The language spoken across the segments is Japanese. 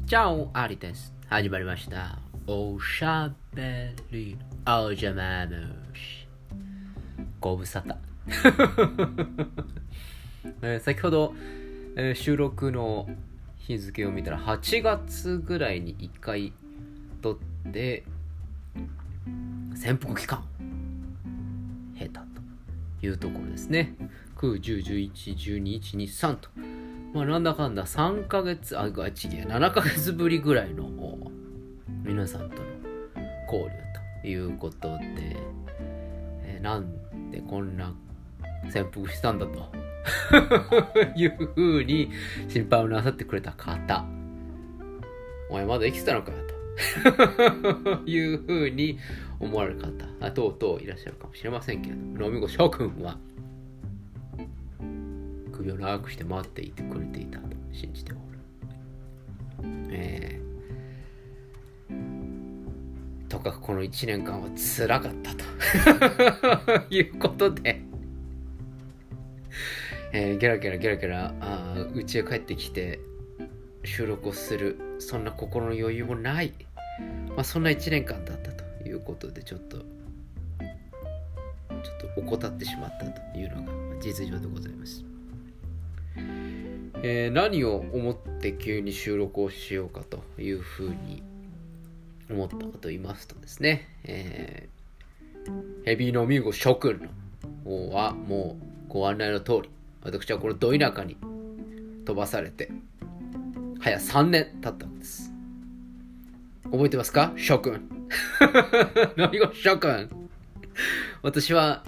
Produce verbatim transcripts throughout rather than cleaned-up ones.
チャオアリです。始まりました。おしゃべりおじゃま虫。ご無沙汰。えー、先ほど、えー、収録の日付を見たらはちがつぐらいにいっかい撮って潜伏期間経たというところですね。く、じゅう、じゅういち、じゅうに、いち、に、さんとまあなんだかんださんかげつ、あ、がちげえ、ななかげつぶりぐらいの皆さんとの交流ということで、えー、なんでこんな潜伏したんだというふうに心配をなさってくれた方、お前まだ生きてたのかよというふうに思われる方、とうとういらっしゃるかもしれませんけれども、ロミゴ諸君は首を長くして待っていてくれていたと信じておる。えー、とかくこのいちねんかんは辛かったということで、えー、ゲラゲラゲラゲラあ家へ帰ってきて収録をする、そんな心の余裕もない、まあ、そんないちねんかんだったということで、ちょっとちょっと怠ってしまったというのが実情でございます。えー、何を思って急に収録をしようかというふうに思ったかと言いますとですね、えー、ヘビーノミーゴ諸君の方はもうご案内の通り、私はこのど田舎に飛ばされて早さんねん経ったんです。覚えてますか、諸君ノミーゴ諸君。私は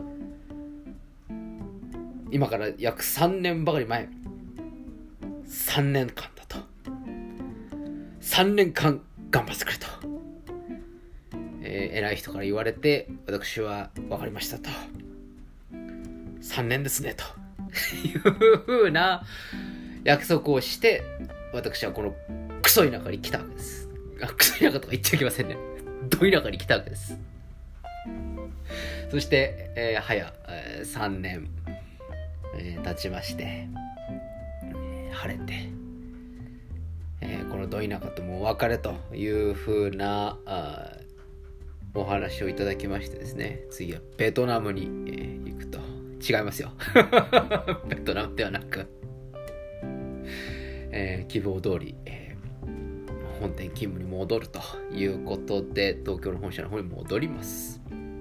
今から約さんねんばかり前、さんねんかんだと、さんねんかん頑張ってくれと、えー、偉い人から言われて、私は分かりましたと、さんねんですねというふうな約束をして、私はこのクソ田舎に来たわけです。あ、クソ田舎とか言っちゃいけませんね。ど田舎に来たわけです。そして、えー、早、えー、さんねん、えー、経ちまして、えー、晴れて、えー、このど田舎ともお別れという風なあお話をいただきましてですね、次はベトナムに、えー、行くと。違いますよベトナムではなく、えー、希望通り、えー、本店勤務に戻るということで、東京の本社の方に戻ります。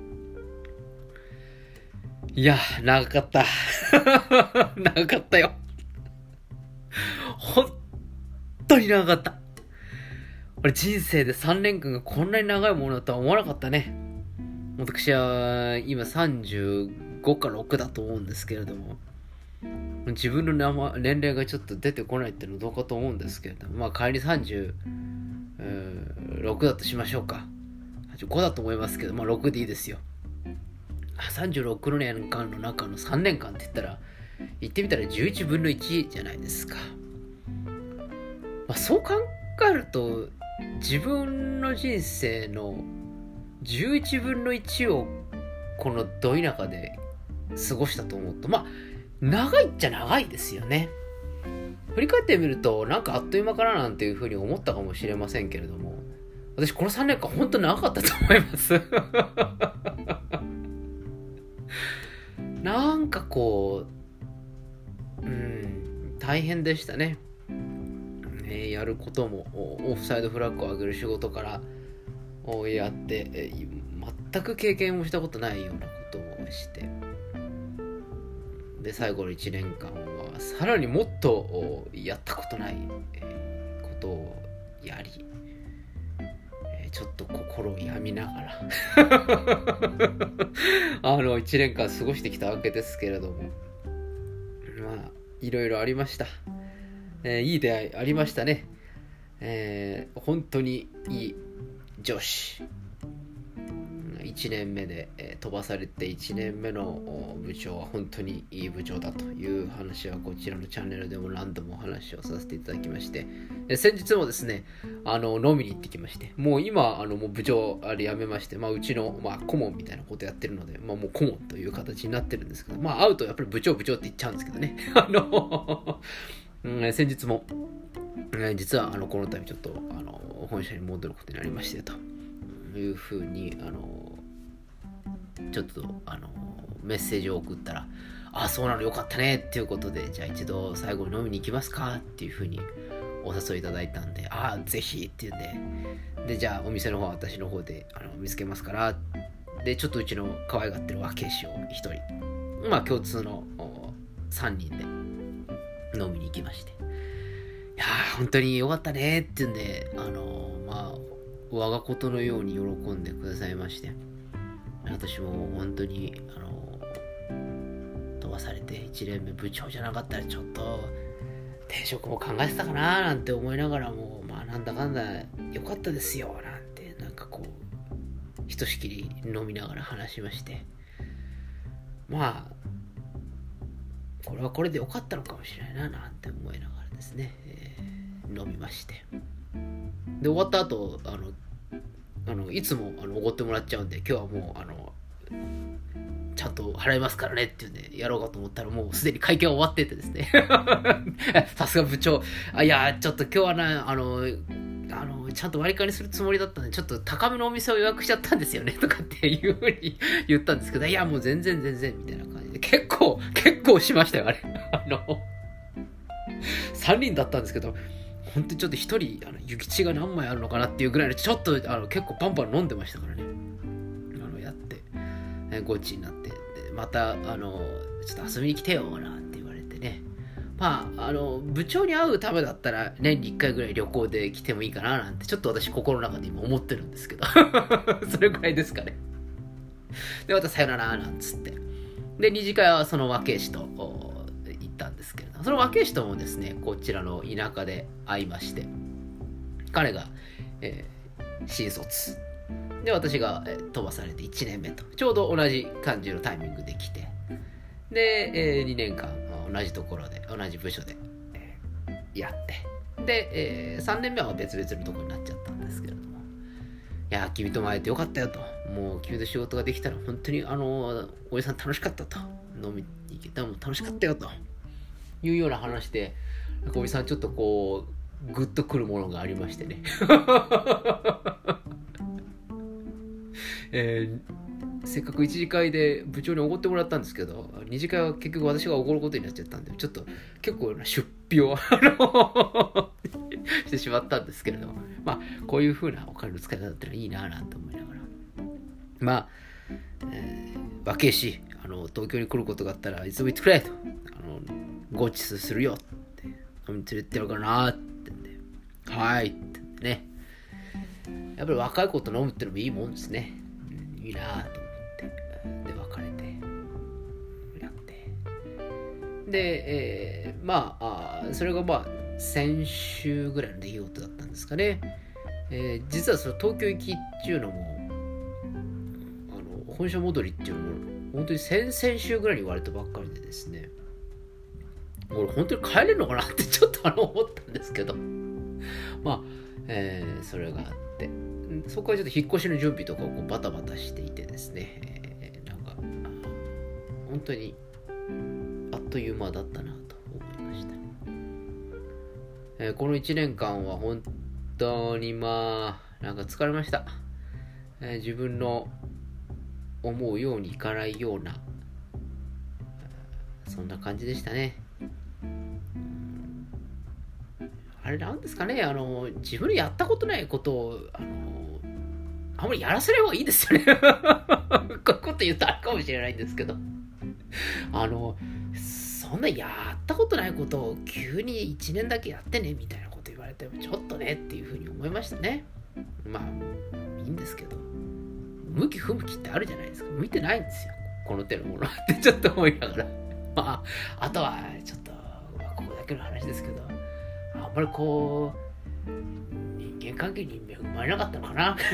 いや、長かった長かったよ本当に長かった。俺人生でさんねんかんがこんなに長いものだとは思わなかったね。私は今さんじゅうごかろくだと思うんですけれども、自分の名前年齢がちょっと出てこないっていうのはどうかと思うんですけれども、まあ仮にさんじゅうろくだとしましょうか。さんじゅうごだと思いますけど、まあろくでいいですよ。さんじゅうろくねんかんの中のさんねんかんって言ったら、言ってみたらじゅういちぶんのいちじゃないですか。まあ、そう考えると自分の人生のじゅういちぶんのいちをこのど田舎で過ごしたと思うと、まあ長いっちゃ長いですよね。振り返ってみるとなんかあっという間かななんていうふうに思ったかもしれませんけれども、私このさんねんかん本当に長かったと思いますなんかこう、うん、大変でしたね。えー、やることもオフサイドフラッグを上げる仕事からやって、えー、全く経験もしたことないようなことをして、で最後のいちねんかんはさらにもっとやったことないことをやり、ちょっと心を病みながらあのいちねんかん過ごしてきたわけですけれども、まあいろいろありました。えー、いい出会いありましたね。えー、本当にいい上司、いちねんめで、えー、飛ばされていちねんめの部長は本当にいい部長だという話はこちらのチャンネルでも何度もお話をさせていただきまして、で先日もですね、あの飲みに行ってきまして、もう今あのもう部長あれ辞めまして、まあ、うちの、まあ、顧問みたいなことやってるので、まあ、もう顧問という形になってるんですけど、まあ会うとやっぱり部長部長って言っちゃうんですけどねあの、うん、先日もえー、実はあのこの度ちょっとあの本社に戻ることになりましてというふうにあのちょっとあのメッセージを送ったら、あ、そうなのよかったねっていうことで、じゃあ一度最後に飲みに行きますかっていうふうにお誘いいただいたんで、あ、ぜひっていうんで、でじゃあお店の方は私の方であの見つけますから、でちょっとうちの可愛がってる若い師を一人、まあ共通のさんにんで飲みに行きまして、いやー本当によかったねっていうんで、あのー、まあ我がことのように喜んでくださいまして、私も本当にあのー、飛ばされていちねんめ部長じゃなかったらちょっと転職も考えてたかななんて思いながらも、まあなんだかんだよかったですよなんて、なんかこうひとしきり飲みながら話しまして、まあこれはこれでよかったのかもしれないななんて思いながらですね、えー、飲みまして、で終わった後あのあのいつもあのおごってもらっちゃうんで、今日はもうあのちゃんと払いますからねっていうんでやろうかと思ったら、もうすでに会計は終わっててですねさすが部長、あ、いやちょっと今日はなあのあのちゃんと割り勘にするつもりだったんで、ちょっと高めのお店を予約しちゃったんですよねとかっていうふうに言ったんですけど、いやもう全然全然みたいな感じで、結構結構しましたよあれあのさんにんだったんですけど、本当にちょっと一人あの諭吉が何枚あるのかなっていうぐらいの、ちょっとあの結構パンパン飲んでましたからね、あのやってえゴチになって、でまたあのちょっと遊びに来てよなんて言われてね、まああの部長に会うためだったら年にいっかいぐらい旅行で来てもいいかななんてちょっと私心の中で今思ってるんですけどそれぐらいですかね。でまたさよならなんつって、で二次会はその若い師と行ったんですけれど、その若い師ともですねこちらの田舎で会いまして、彼が、えー、新卒で、私が、えー、飛ばされていちねんめとちょうど同じ感じのタイミングで来て、で、えー、にねんかん同じところで同じ部署で、えー、やって、で、えー、さんねんめは別々のところになっちゃったんですけれども、いや君とも会えてよかったよと、もう君と仕事ができたら本当にあのおじさん楽しかったと、飲みに行けたらもう楽しかったよというような話で、なんかおじさんちょっとこうグッとくるものがありましてねえー、せっかく一次会で部長におごってもらったんですけど、二次会は結局私がおごることになっちゃったんで、ちょっと結構な出費をしてしまったんですけれども、まあこういう風なお金の使い方だったらいいななんて思いながら、まあ、えー、若いしあの東京に来ることがあったらいつも言ってくれと、あのごちそうするよって飲みに連れてってやるからなってんで、はいってね、やっぱり若い子と飲むってのもいいもんですね、うん、いいなと思って、で別れてやって、で、えー、まあ、あそれがまあ先週ぐらいの出来事だったんですかね、えー、実はその東京行きっていうのもあの本社戻りっていうのも本当に先々週ぐらいに言われたばっかりでですね、俺本当に帰れるのかなってちょっとあの思ったんですけど、まあ、えー、それがあって、そこからちょっと引っ越しの準備とかをこうバタバタしていてですね、えー、なんか本当にあっという間だったなと思いました、えー、このいちねんかんは本当にまあなんか疲れました、えー、自分の思うようにいかないようなそんな感じでしたね。あれなんですかね、あの自分でやったことないことをあのあんまりやらせればいいですよねこういうこと言うとあるかもしれないんですけど、あのそんなやったことないことを急にいちねんだけやってねみたいなこと言われてもちょっとねっていうふうに思いましたね。まあいいんですけど、向き不向きってあるじゃないですか。向いてないんですよこの手のものってちょっと思いながら、まああとはちょっと、まあ、ここだけの話ですけど、あんまりこう人間関係に恵まれなかったのか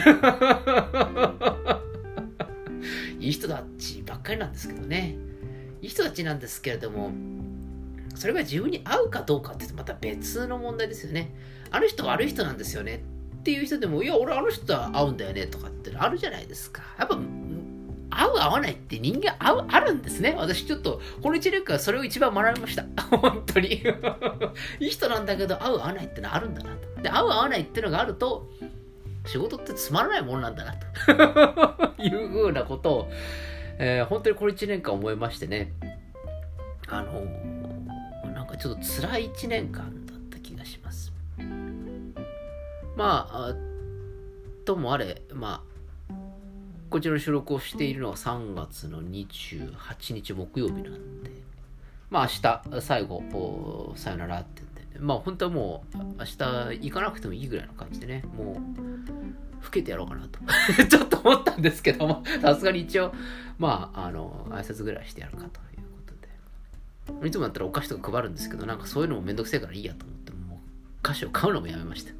ないい人たちばっかりなんですけどね、いい人たちなんですけれども、それが自分に合うかどうかってまた別の問題ですよね。あの人悪い人なんですよねっていう人でも、いや俺あの人とは合うんだよねとかってあるじゃないですか。やっぱ合う合わないって人間合うあるんですね。私ちょっとこのいちねんかんそれを一番学びました。本当にいい人なんだけど合う合わないってのはあるんだなと。で合う合わないってのがあると仕事ってつまらないものなんだなというふうなことを、えー、本当にこのいちねんかん思いましてね。あのー、なんかちょっと辛いいちねんかんだった気がします。まあともあれ、まあこちらの収録をしているのはさんがつのにじゅうはちにち木曜日なんで、まあ明日最後さよならって言って、まあ本当はもう明日行かなくてもいいぐらいの感じでね、もう老けてやろうかなとちょっと思ったんですけども、さすがに一応まああの挨拶ぐらいしてやるかということで、いつもだったらお菓子とか配るんですけど、なんかそういうのもめんどくせえからいいやと思って、もう菓子を買うのもやめました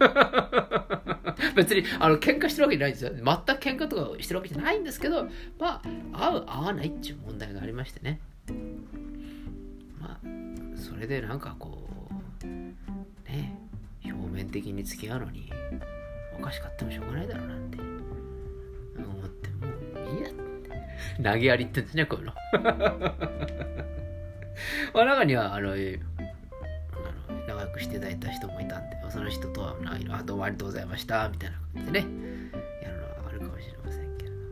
別にあの喧嘩してるわけじゃないんですよ。全く喧嘩とかしてるわけじゃないんですけど、まあ合う合わないっていう問題がありましてね。まあそれでなんかこうね、表面的に付き合うのにお菓子買ってもしょうがないだろうなんて思って、もういいやって投げやりって言うんですね、こういうのまあ中にはあの仲良くしていただいた人もいたんで、その人とはあどうもありがとうございましたみたいな感じでねやるのはあるかもしれませんけれど、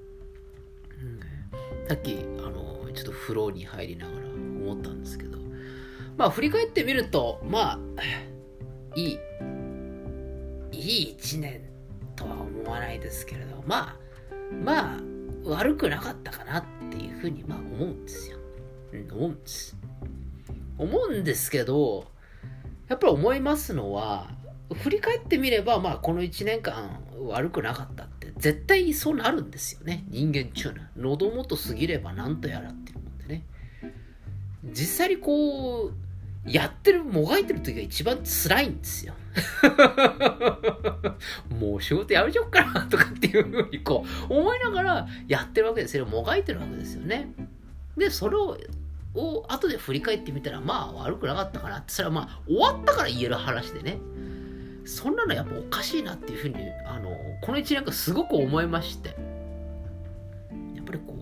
うん、さっきあのちょっと風呂に入りながら思ったんですけど、まあ振り返ってみると、まあいいいい一年とは思わないですけれど、まあまあ悪くなかったかなっていうふうにまあ思うんですよ、うん、思うんです思うんですけど、やっぱり思いますのは、振り返ってみればまあこのいちねんかん悪くなかったって絶対そうなるんですよね。人間っちゅうのは喉元過ぎればなんとやらっていうもんでね、実際にこうやってるもがいてる時が一番辛いんですよもう仕事やめちゃおうかなとかっていうふうにこう思いながらやってるわけですよ。もがいてるわけですよね。でそれをを後で振り返ってみたら、まあ悪くなかったかなって、それはまあ終わったから言える話でね、そんなのやっぱおかしいなっていうふうにあのこのいちねんかんすごく思いまして、やっぱりこ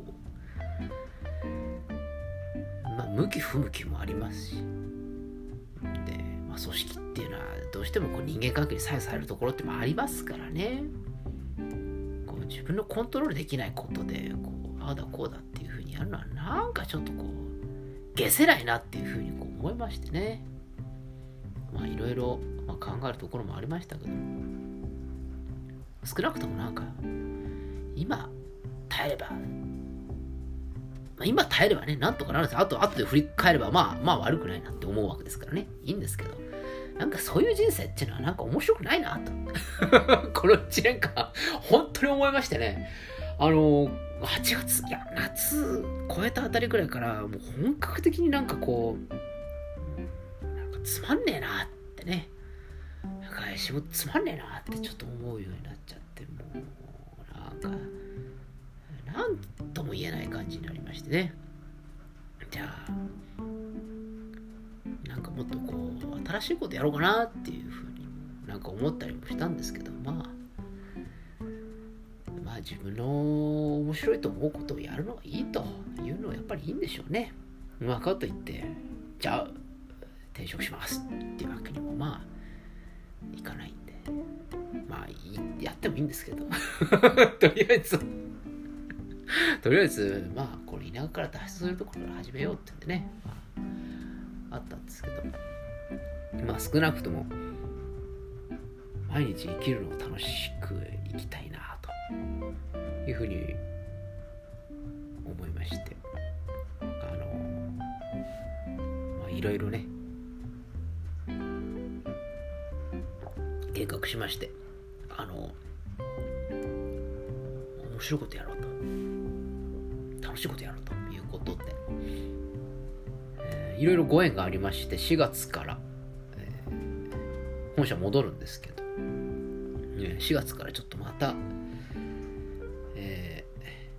うまあ向き不向きもありますし、で、まあ、組織っていうのはどうしてもこう人間関係に左右されるところってもありますからね、こう自分のコントロールできないことでこうああだこうだっていうふうにやるのはなんかちょっとこう下せないなっていうふうにこう思いましてね、まあいろいろ考えるところもありましたけど、少なくともなんか今耐えれば、まあ、今耐えればねなんとかなるんですよ。あと後で振り返ればまあまあ悪くないなって思うわけですからね、いいんですけど、なんかそういう人生っていうのはなんか面白くないなとこのいちねんかん本当に思いましてね、あのはちがつ、いや夏超えたあたりくらいからもう本格的になんかこうなんかつまんねえなってね、なんか仕事つまんねえなってちょっと思うようになっちゃって、もうなんかなんとも言えない感じになりましてね、じゃあなんかもっとこう新しいことやろうかなっていうふうになんか思ったりもしたんですけど、まあまあ自分の面白いと思うことをやるのがいいというのはやっぱりいいんでしょうね。まあかといってじゃあ転職しますっていうわけにもまあいかないんで、まあやってもいいんですけどとりあえずとりあえずまあこれ田舎から脱出するところから始めようって言うんでね、まあ、あったんですけど、まあ少なくとも毎日生きるのを楽しく生きたいなというふうに思いまして、あのまあいろいろね計画しまして、あの面白いことやろうと楽しいことやろうということで、えー、いろいろご縁がありまして、しがつから、えー、本社戻るんですけど、しがつからちょっとまた、え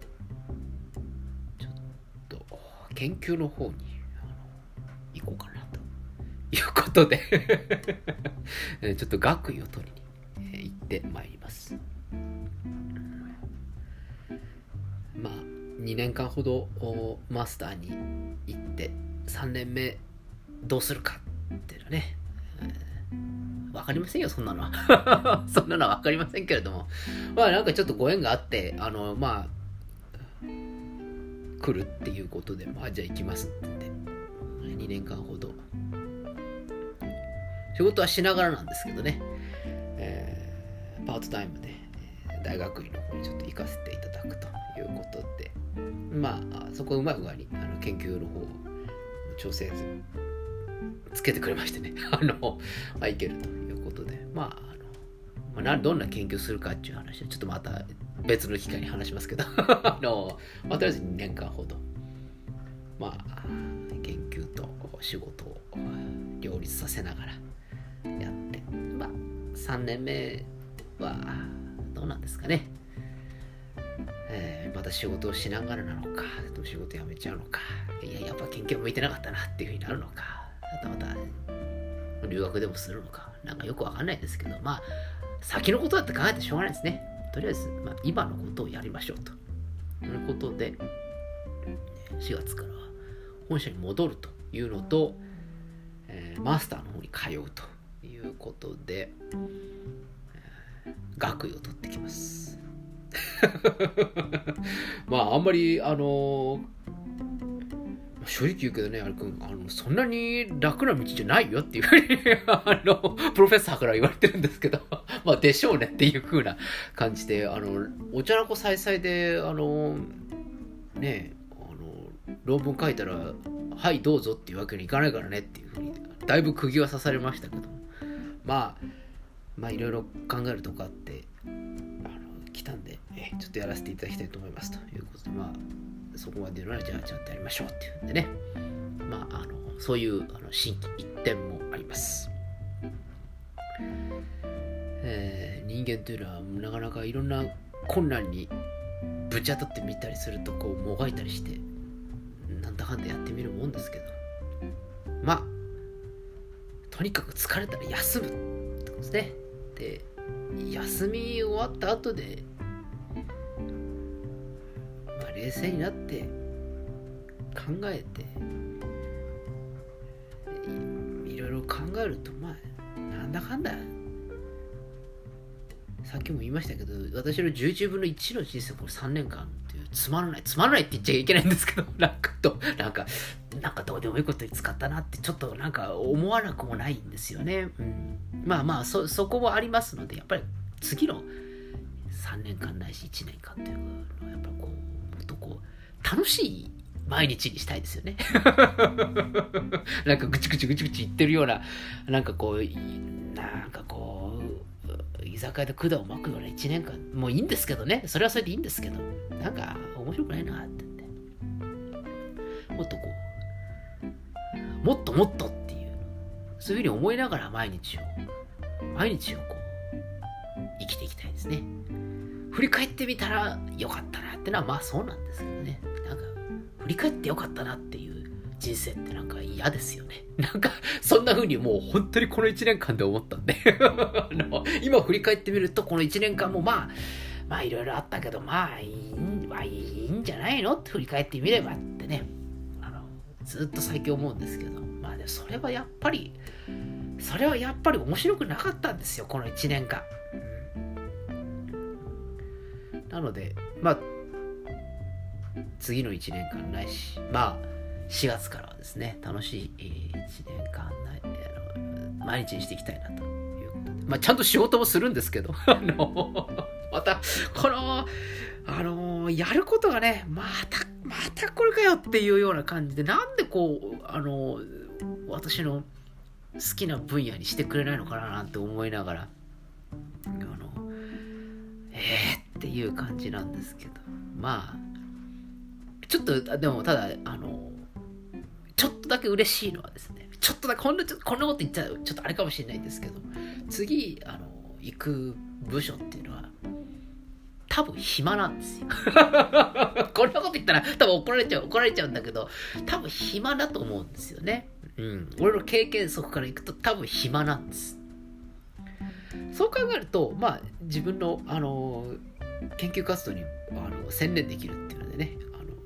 ー、ちょっと研究の方にあの行こうかなということでちょっと学位を取りに行ってまいります。まあにねんかんほどマスターに行ってさんねんめどうするかっていうのはね、わかりませんよ、そんなのは。そんなのはわかりませんけれども。まあなんかちょっとご縁があって、あの、まあ、来るっていうことで、まあじゃあ行きますって言って、にねんかんほど。仕事はしながらなんですけどね、えー、パートタイムで大学院の方にちょっと行かせていただくということで、まあ、そこうまい具合にあの研究の方を調整つけてくれましてね、あの、まあ、いけるということで、まあ、あの、まあ、どんな研究するかっていう話はちょっとまた別の機会に話しますけど、あの、まあ、とりあえずにねんかんほど、まあ、研究と仕事を両立させながらやって、まあ、さんねんめはどうなんですかね。えー、また仕事をしながらなのか、でも仕事辞めちゃうのか、いや、やっぱ研究向いてなかったなっていうふうになるのか、あとまた留学でもするのか、なんかよくわかんないですけど、まあ、先のことだって考えてしょうがないですね。とりあえず、まあ、今のことをやりましょうということで、しがつからは本社に戻るというのと、えー、マスターの方に通うということで、えー、学位を取ってきます。まああんまりあの正直言うけどね、あれくん、あのそんなに楽な道じゃないよっていうふうにあのプロフェッサーから言われてるんですけど、まあでしょうねっていう風な感じで、あのお茶の子さいさいであのねあの論文書いたらはいどうぞっていうわけにいかないからねっていう風にだいぶ釘は刺されましたけど、まあまあいろいろ考えるとこあってあの来たんで、えちょっとやらせていただきたいと思いますということで、まあそこまで言うならじゃあちゃんとやりましょうっていうんでね、まああのそういうあの心機一転もあります。えー、人間というのはなかなかいろんな困難にぶち当たってみたりするとこうもがいたりしてなんだかんだやってみるもんですけど、まあとにかく疲れたら休むってことですね。で休み終わった後で、まあ、冷静になって考えて い, いろいろ考えると、まあなんだかんださっきも言いましたけど、私のじゅういちぶんのいちの人生これさんねんかんっていうつまらないつまらないって言っちゃいけないんですけど、なんかとなんかなんかどうでもいいことに使ったなってちょっとなんか思わなくもないんですよね。うん、まあまあ そ, そこもありますので、やっぱり次のさんねんかんないしいちねんかんというのはやっぱこうもっとこう楽しい毎日にしたいですよね。なんかぐちぐちぐちぐち言ってるような、なんかこうなんかこう居酒屋で管を巻くようないちねんかんもういいんですけどね、それはそれでいいんですけど、なんか面白くないなって言って、もっとこうもっともっとっていうそういうふうに思いながら毎日を毎日をこう生きていきたいですね。振り返ってみたらよかったなってのはまあそうなんですけどね、なんか振り返ってよかったなっていう人生ってなんか嫌ですよね。なんかそんな風にもう本当にこのいちねんかんで思ったんであの今振り返ってみるとこのいちねんかんもまあまあいろいろあったけど、まあいいん、まあ、いいんじゃないのって振り返ってみればってね、あのずっと最近思うんですけど、まあでもそれはやっぱりそれはやっぱり面白くなかったんですよこのいちねんかん。なのでまあ次のいちねんかんないし、まあしがつからはですね楽しいいちねんかんないあの毎日にしていきたいなということで、まあちゃんと仕事もするんですけどあのまたこのあのやることがねまたまたこれかよっていうような感じで、なんでこうあの私の好きな分野にしてくれないのかななんて思いながら、あのえーっていう感じなんですけど、まあちょっとでもただあのちょっとだけ嬉しいのはですね、ちょっとだけこんなこんなこと言っちゃうちょっとあれかもしれないんですけど、次あの行く部署っていうのは多分暇なんですよ。こんなこと言ったら多分怒られちゃう怒られちゃうんだけど、多分暇だと思うんですよね。うん、俺の経験則からいくと多分暇なんです。そう考えるとまあ自分のあの研究活動にあの専念できるっていうのでね、あの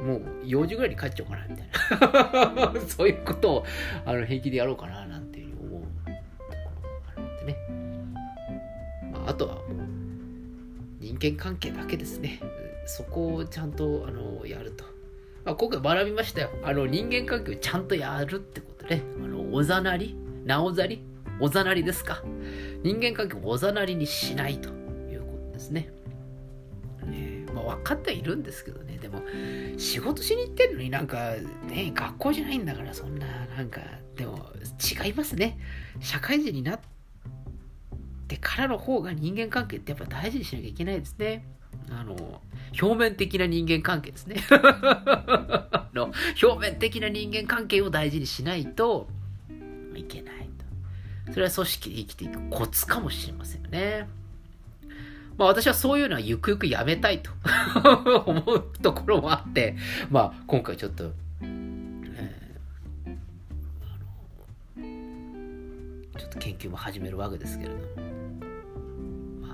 もうよじぐらいに帰っちゃおうかなみたいなそういうことをあの平気でやろうかななんていうふうに思うところがあるのでね、まあ、あとはもう人間関係だけですね。そこをちゃんとあのやると、まあ、今回学びましたよ。あの人間関係をちゃんとやるってことね。あのおざなりなおざりおざなりですか。人間関係をおざなりにしないということですね。ねまあ、分かってはいるんですけどね。でも仕事しに行ってるのになんかね、学校じゃないんだからそんななんか、でも違いますね。社会人になってからの方が人間関係ってやっぱ大事にしなきゃいけないですね。あの表面的な人間関係ですねの表面的な人間関係を大事にしないといけないと。それは組織で生きていくコツかもしれませんよね。まあ私はそういうのはゆくゆくやめたいと思うところもあって、まあ今回ちょっと、えー、あのちょっと研究も始めるわけですけれども、ま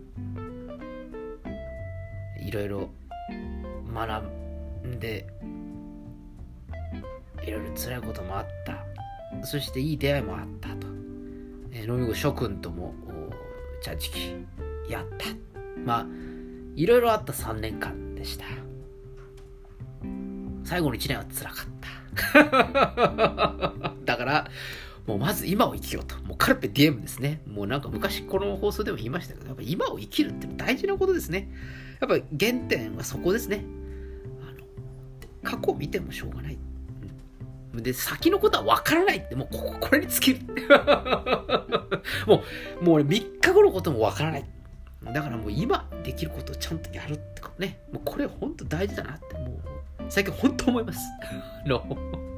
あいろいろ学んで、いろいろ辛いこともあった。そしていい出会いもあったと。えー、飲み子諸君ともチャンチキやった。まあいろいろあったさんねんかんでした。最後のいちねんは辛かっただからもうまず今を生きようと。もうカルペディエムですね。もうなんか昔この放送でも言いましたけど、やっぱ今を生きるって大事なことですね。やっぱり原点はそこですね。あの過去を見てもしょうがない。で先のことは分からないって、もうこここれに尽きるもうもうみっかごのことも分からない。だからもう今できることをちゃんとやるってことね。もうこれ本当大事だなってもう最近本当思いますの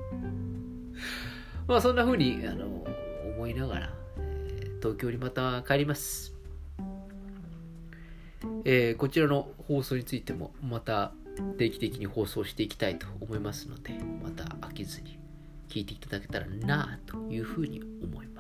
まあそんな風にあの思いながら、えー、東京にまた帰ります。えー、こちらの放送についてもまた定期的に放送していきたいと思いますので、また飽きずに聞いていただけたらなというふうに思います。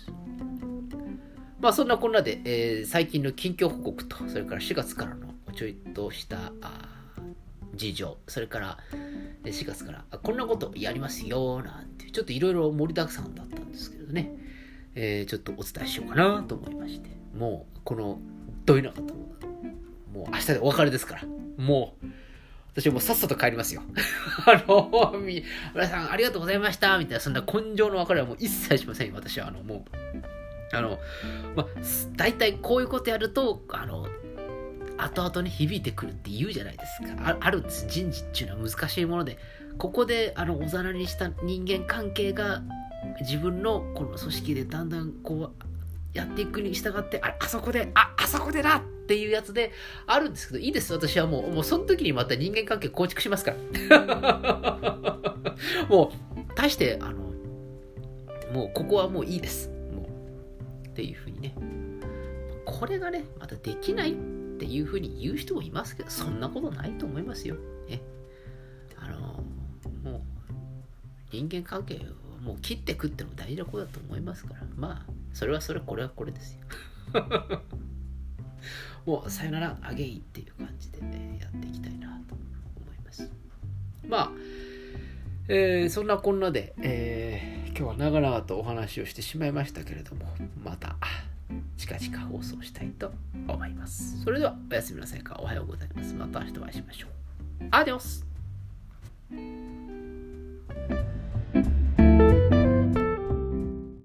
まあそんなこんなで、えー、最近の近況報告と、それからしがつからのちょいとした事情、それからしがつからこんなことやりますよなんてちょっといろいろ盛りだくさんだったんですけどね、えー、ちょっとお伝えしようかなと思いまして、もうこのどいなかったもう明日でお別れですから、もう私はもうさっさと帰りますよあの皆さんありがとうございましたみたいな、そんな根性の別れはもう一切しませんよ。私はあのもうあのまあ大体こういうことやるとあの後々ね響いてくるって言うじゃないですか。 あ, あるんです。人事っていうのは難しいもので、ここであのおざなりにした人間関係が自分のこの組織でだんだんこうやっていくに従って、あ, あそこでああそこでなっていうやつであるんですけど、いいです。私はもうもうその時にまた人間関係構築しますからもう大してあのもうここはもういいですもうっていうふうにね、これがねまたできないっていうふうに言う人もいますけど、そんなことないと思いますよ。ね、あのもう人間関係をもう切ってくってのも大事なことだと思いますから、まあそれはそれ、これはこれですよもうさよならアゲインっていう感じで、ね、やっていきたいなと思います。まあ、えー、そんなこんなで、えー、今日は長々とお話をしてしまいましたけれども、また近々放送したいと思います。それではおやすみなさいか、おはようございます。また明日お会いしましょう。アディオス。